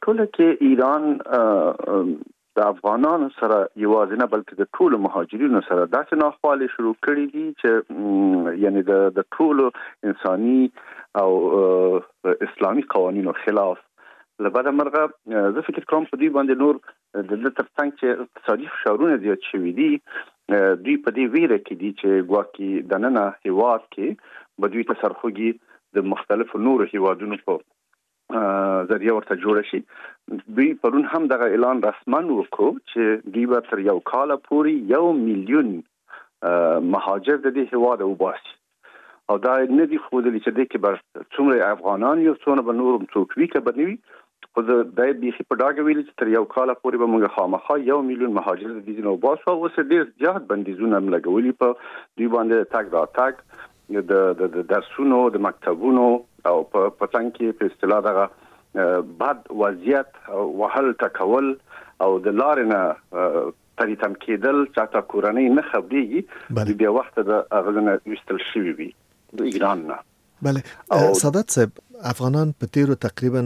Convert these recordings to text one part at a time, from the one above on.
په ټوله کې ایران د افغانانو سره یوازې نه بلکې د ټولو مهاجرینو سره داسې ناخوالې شروع کړي دي چې یعنی د ټولو انساني او اسلامي قوانینو خلاف. لبعد مرغه زه فکر کوم په دې باندې نور د ترڅنګ چې اقتصادي فشارونه زیات شوي دي دوی په دې ویره کې دي چې ګواکې د ننه هیواد کې به دوی تسرخوږي د مختلفو نورو هیوادونو په ذریعہ ورته جوړ شي. دوی پرون هم دغه اعلان رسمن وکړو چې دوی به تر یو کال پورې 1 میلیون مهاجر د دې هیواد وباسي او دا نه دي ښودلي چې دې کې به څومره افغانان یو څونه به نور څوک وي که به نه وي خو د بیخي په ډاګه ویلي چې تر یو کال پورې به موږ خامخا 1 میلیون مهاجر د دې نه وباسو. اوس ډېر زیات بندیزونه هم لګولي په دوی باندې تګ راتګ د درسونو د مکتبونو او په څنګ کې په اصطلاح دغه بد وضعیت وهل ټکول او د لارې نه پریتم کېدل چاته کورنۍ نه خبرېږي د بیا وخت د اغزنه وستل شوی وي د ایران نه. بله سادات صاحب افغانان په تیرو تقریبا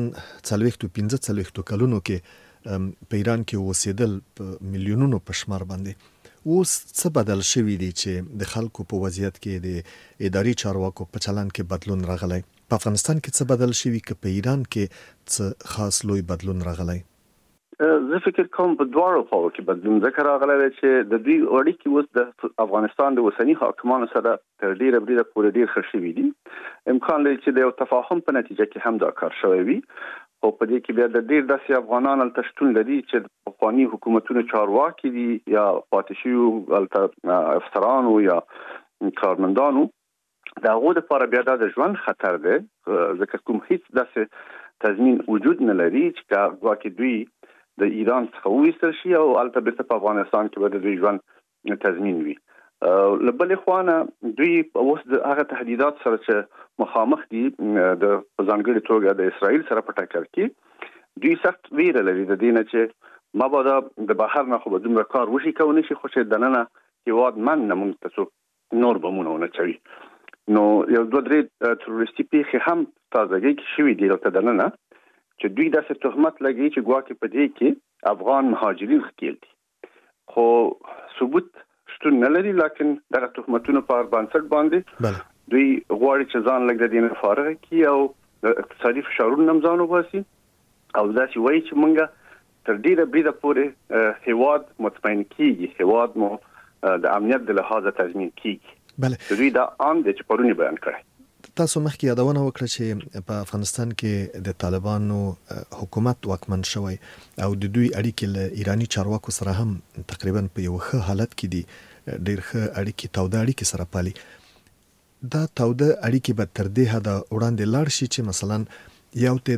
45 کلونو کې په ایران کې اوسېدل په میلیونونو په شمار باندې. اوس څه بدل شوی دی چې د خلکو په وضعیت کې د اداري چارواکو په چلن کې بدلون راغلی؟ په افغانستان کې څه بدل شوی که په ایران کې څه خاص لوی بدلون راغلی؟ زه فکر کوم په دواړو خواو کې بدلون ذکر راغلی دی چې د دوی اړیکې اوس د افغانستان د اوسني حاکمانو سره تر ډیره بریده پورې ډیر ښه شوي دي. امکان لري چې د یو تفاهم په نتیجه کې هم دا کار شوی وي او په دې کې بیا د ډیر داسې افغانان هلته شتون لري چې د پخواني حکومتونو چارواکي دي یا پاتې شوي هلته افسرانو یا کارمندانو د هغو دپاره بیا دا د ژوند خطر دی ځکه کوم هیڅ داسې تضمین وجود نه لري چې ګواکې دوی د ایران څخه وویستل شي او هلته بیرته په افغانستان کې به د دوی ژوند تضمین وي. له بلې خوا نه دوی اوس د هغه تهدیدات سره چې مخامخ دي د په ځانګړې توګه د اسرائیل سره په ټکر کې دوی سخت ویره لري د دې نه چې مبادا د بهر نه خو به دومره کار وشي کولی شي خو چې دننه هیواد من نه موږ ته څوک نور بمونه ونه چوي. نو یو دوه درې تروریستي پیښې هم تازګۍ کې شوي دي دلته دننه چې دوی داسې تهمت لګوي چې ګواکې په دې کې افغان مهاجرین ښکیل دي خو ثبوت شتون نه لري لکن دغه تهمتونو په بنسټ باندې دوی غواړي چې ځان لږ د دې نه فارغ کړي او د اقتصادي فشارونو نه ځان وباسي او داسې وایي چې موږ تر ډیره بریده پورې هیواد مطمئن کیږي هیواد مو د امنیت د لحاظه تضمین کیږي. دوی دا عام دي چې پرونی بیان کړی. تاسو مخکې یادونه وکړه چې په افغانستان کې د طالبانو حکومت واکمن شوی او د دوی اړیکې له ایرانی چارواکو سره هم تقریبا په یو ښه حالت کې دي ډېر ښه اړیکې توده اړیکې سره پالي. دا توده اړیکې به تر دې حده وړاندې لاړ شي چې مثلا یو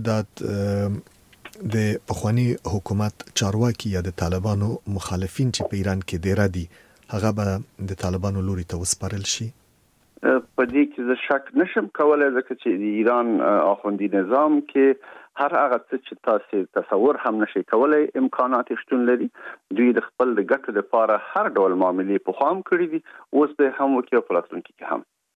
تعداد د پخواني حکومت چارواکي یا د طالبانو مخالفین چې په ایران کې ډېر دي هغه به د طالبانو لوري ته وسپارل شي؟ په دې کې زه شک نشم کولای ځکه چې د ایران اخوندي نظام کې هر هغه څه چې تاسو تصور هم نشئ کولای امکانات شتون لري. دوی د خپل د ګټو لپاره هر ډول معاملې په خام کړې دي اوس به هم وکړي په راتلونکي کې هم.